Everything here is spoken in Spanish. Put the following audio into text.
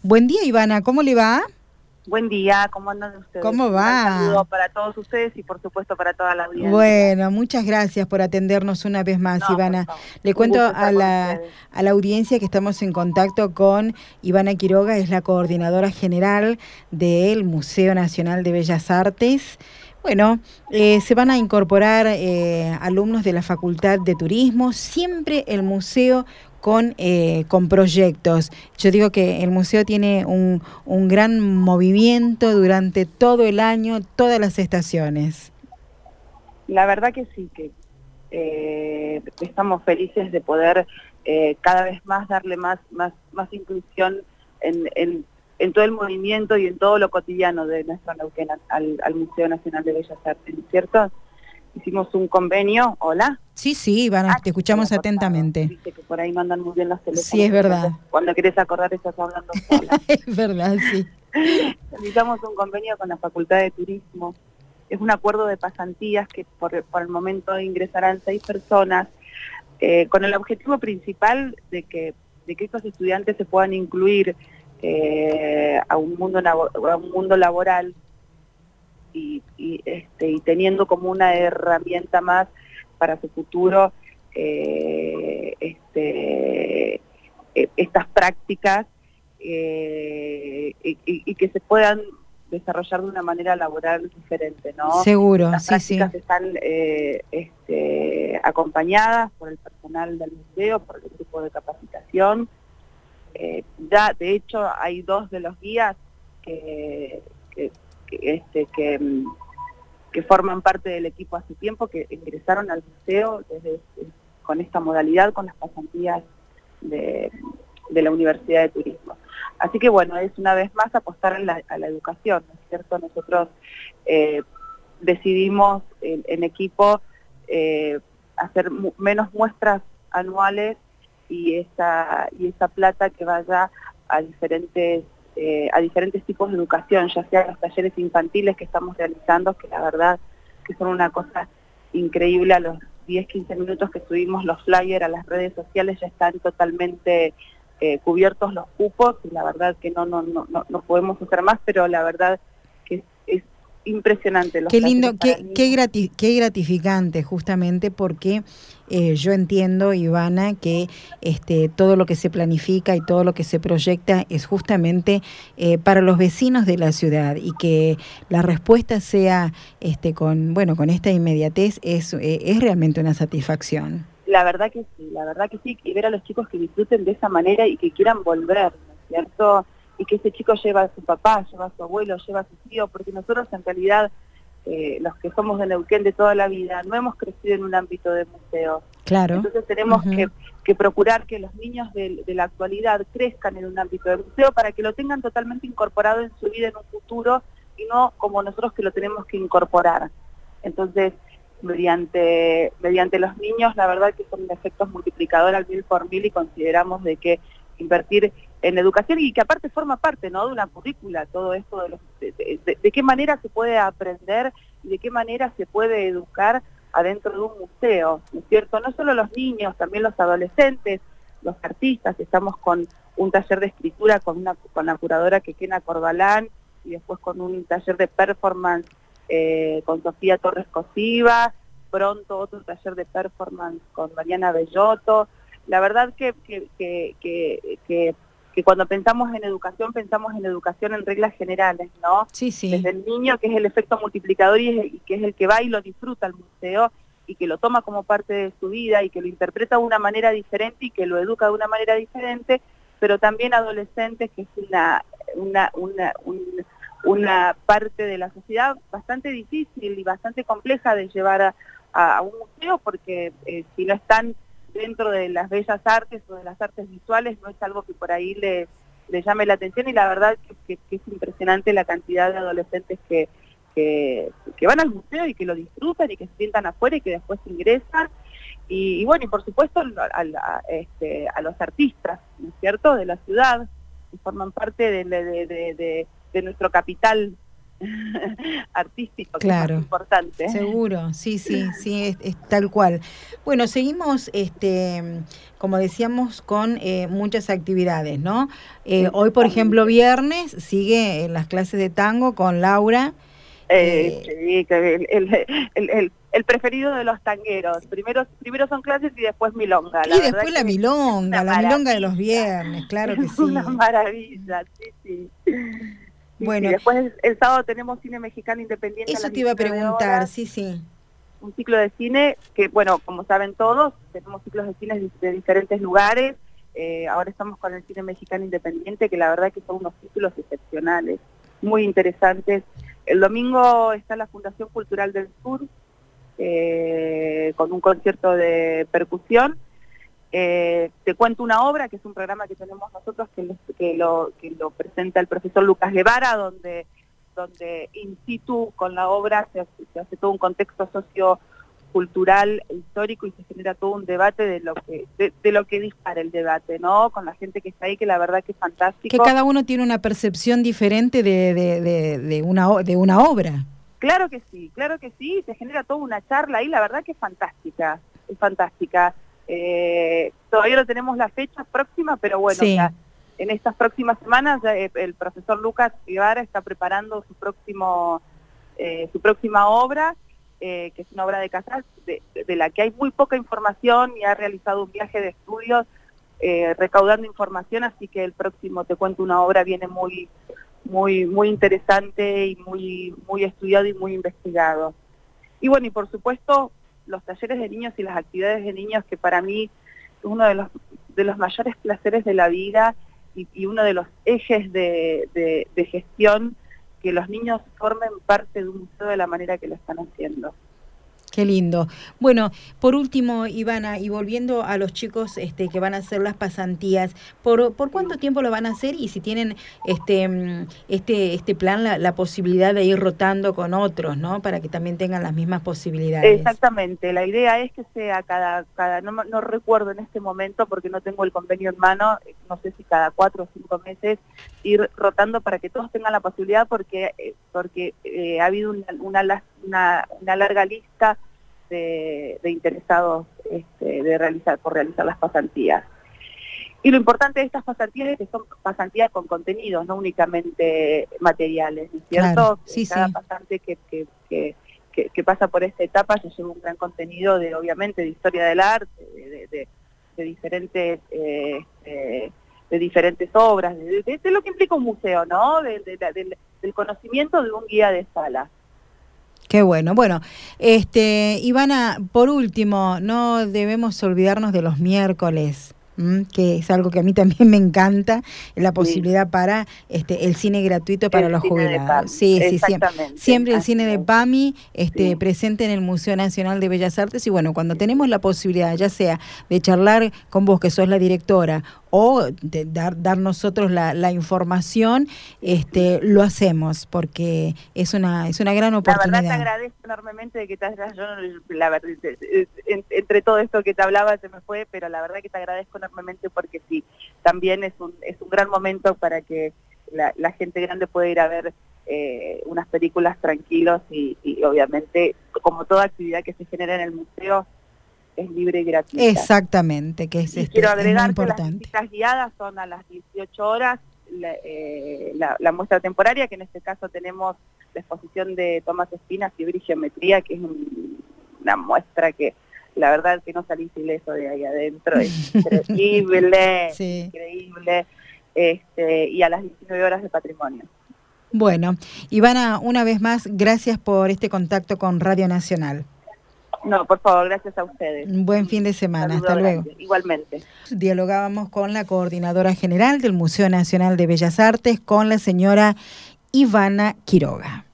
Buen día, Ivana, ¿cómo le va? Buen día, ¿cómo andan ustedes? ¿Cómo va? Un saludo para todos ustedes y por supuesto para toda la audiencia. Bueno, muchas gracias por atendernos una vez más, No, por Ivana. favor. Le Un cuento gusto estar a con la, ustedes. a la audiencia que estamos en contacto con Ivana Quiroga, es la coordinadora general del Museo Nacional de Bellas Artes. Bueno, se van a incorporar alumnos de la Facultad de Turismo, siempre el museo con proyectos. Yo digo que el museo tiene un gran movimiento durante todo el año, todas las estaciones. La verdad que sí, que estamos felices de poder cada vez más darle más inclusión en todo el movimiento y en todo lo cotidiano de nuestro Neuquén al Museo Nacional de Bellas Artes, ¿cierto? Hicimos un convenio, ¿hola? Sí, sí, Ivana, te escuchamos atentamente. Viste que por ahí mandan muy bien los teléfonos. Sí, es verdad. Cuando querés acordar estás hablando sola. Es verdad, sí. Realizamos un convenio con la Facultad de Turismo. Es un acuerdo de pasantías que por el momento ingresarán 6 personas, con el objetivo principal de que estos estudiantes se puedan incluir a un mundo laboral y teniendo como una herramienta más para su futuro estas prácticas y que se puedan desarrollar de una manera laboral diferente, ¿no? Seguro, las sí, prácticas sí. están acompañadas por el personal del museo, por el grupo de capacitación. Ya, de hecho, hay 2 de los guías que forman parte del equipo hace tiempo, que ingresaron al museo con esta modalidad, con las pasantías de la Universidad de Turismo. Así que bueno, es una vez más apostar a la educación, ¿no es cierto? Nosotros decidimos en equipo hacer menos muestras anuales y esa plata que vaya a diferentes tipos de educación, ya sea los talleres infantiles que estamos realizando, que la verdad que son una cosa increíble. A los 10-15 minutos que subimos los flyers a las redes sociales ya están totalmente cubiertos los cupos, y la verdad que no podemos hacer más, pero la verdad que es impresionante los Qué lindo, talleres para niños. qué gratificante, justamente porque yo entiendo, Ivana, que todo lo que se planifica y todo lo que se proyecta es justamente para los vecinos de la ciudad, y que la respuesta sea con esta inmediatez es realmente una satisfacción. La verdad que sí, y ver a los chicos que disfruten de esa manera y que quieran volver, ¿no es cierto? Y que ese chico lleva a su papá, lleva a su abuelo, lleva a su tío, porque nosotros en realidad, los que somos de Neuquén de toda la vida, no hemos crecido en un ámbito de museo. Claro. Entonces tenemos Uh-huh. que procurar que los niños de la actualidad crezcan en un ámbito de museo para que lo tengan totalmente incorporado en su vida en un futuro, y no como nosotros que lo tenemos que incorporar. Entonces, mediante los niños, la verdad que son efectos multiplicadores al 1000 por 1000, y consideramos de que invertir en educación, y que aparte forma parte, ¿no?, de una currícula, todo esto de qué manera se puede aprender y de qué manera se puede educar adentro de un museo, ¿no es cierto? No solo los niños, también los adolescentes, los artistas. Estamos con un taller de escritura con la curadora Quequena Corbalán, y después con un taller de performance con Sofía Torres Cosiva, pronto otro taller de performance con Mariana Bellotto. La verdad que cuando pensamos en educación en reglas generales, ¿no? Sí, sí. Desde el niño, que es el efecto multiplicador y que es el que va y lo disfruta al museo y que lo toma como parte de su vida y que lo interpreta de una manera diferente y que lo educa de una manera diferente, pero también adolescentes, que es una parte de la sociedad bastante difícil y bastante compleja de llevar a un museo, porque si no están dentro de las bellas artes o de las artes visuales, no es algo que por ahí le llame la atención, y la verdad que es impresionante la cantidad de adolescentes que van al museo y que lo disfrutan y que se sientan afuera y que después ingresan. Y bueno, y por supuesto a los artistas, ¿no es cierto?, de la ciudad, que forman parte de nuestro capital artístico, que Claro. es más importante. Seguro, sí, es tal cual. Bueno, seguimos, como decíamos, con muchas actividades, ¿no? Hoy, por ejemplo, viernes, sigue las clases de tango con Laura. Sí, que el preferido de los tangueros. Primero son clases y después milonga. Y después la milonga, de los maravilla. viernes, claro que Es sí. una maravilla, sí. Bueno, sí. Después el sábado tenemos cine mexicano independiente. Eso a las te iba a 19 preguntar, horas. sí. Un ciclo de cine que, bueno, como saben todos, tenemos ciclos de cine de diferentes lugares. Ahora estamos con el cine mexicano independiente, que la verdad que son unos ciclos excepcionales, muy interesantes. El domingo está la Fundación Cultural del Sur, con un concierto de percusión. Te cuento una obra, que es un programa que tenemos nosotros, que lo presenta el profesor Lucas Guevara, donde in situ con la obra se hace todo un contexto sociocultural, histórico, y se genera todo un debate de lo que dispara el debate, ¿no? Con la gente que está ahí, que la verdad que es fantástico. Que cada uno tiene una percepción diferente de una obra. Claro que sí, se genera toda una charla ahí, la verdad que es fantástica, Todavía no tenemos la fecha próxima, pero bueno, sí. Ya en estas próximas semanas el profesor Lucas Guevara está preparando su próxima obra, que es una obra de Casals, de la que hay muy poca información, y ha realizado un viaje de estudios recaudando información, así que el próximo Te cuento una obra viene muy interesante y muy estudiado y muy investigado. Y bueno, y por supuesto los talleres de niños y las actividades de niños, que para mí es uno de los mayores placeres de la vida, y uno de los ejes de gestión, que los niños formen parte de un museo de la manera que lo están haciendo. Qué lindo. Bueno, por último, Ivana, y volviendo a los chicos que van a hacer las pasantías, ¿por cuánto tiempo lo van a hacer? Y si tienen este plan, la posibilidad de ir rotando con otros, ¿no? Para que también tengan las mismas posibilidades. Exactamente, la idea es que sea no recuerdo en este momento porque no tengo el convenio en mano, no sé si cada 4 o 5 meses, ir rotando para que todos tengan la posibilidad, porque ha habido una larga lista de interesados por realizar las pasantías. Y lo importante de estas pasantías es que son pasantías con contenidos, no únicamente materiales, ¿no es cierto? Claro, sí, Cada pasante que pasa por esta etapa se lleva un gran contenido obviamente, de historia del arte, de diferentes obras, de lo que implica un museo, ¿no? Del conocimiento de un guía de sala. Qué bueno. Bueno, Ivana, por último, no debemos olvidarnos de los miércoles, que es algo que a mí también me encanta, la posibilidad para el cine gratuito para los jubilados. Sí, siempre el cine de PAMI presente en el Museo Nacional de Bellas Artes. Y bueno, cuando tenemos la posibilidad, ya sea de charlar con vos, que sos la directora, o de dar nosotros la información, lo hacemos, porque es una gran oportunidad. La verdad te agradezco enormemente de que te hayas, entre todo esto que te hablaba se me fue, pero la verdad que te agradezco enormemente, porque sí, también es un gran momento para que la gente grande pueda ir a ver unas películas tranquilos, y obviamente, como toda actividad que se genera en el museo, es libre y gratuita. Exactamente, que es quiero agregar es muy que las importante. visitas guiadas son a las 18 horas, la muestra temporaria, que en este caso tenemos la exposición de Tomás Espinas, Geometría, que es una muestra que la verdad que no salís ileso de ahí adentro, es increíble, increíble, y a las 19 horas de patrimonio. Bueno, Ivana, una vez más, gracias por este contacto con Radio Nacional. No, por favor, gracias a ustedes. Un buen fin de semana, hasta luego. Igualmente. Dialogábamos con la coordinadora general del Museo Nacional de Bellas Artes, con la señora Ivana Quiroga.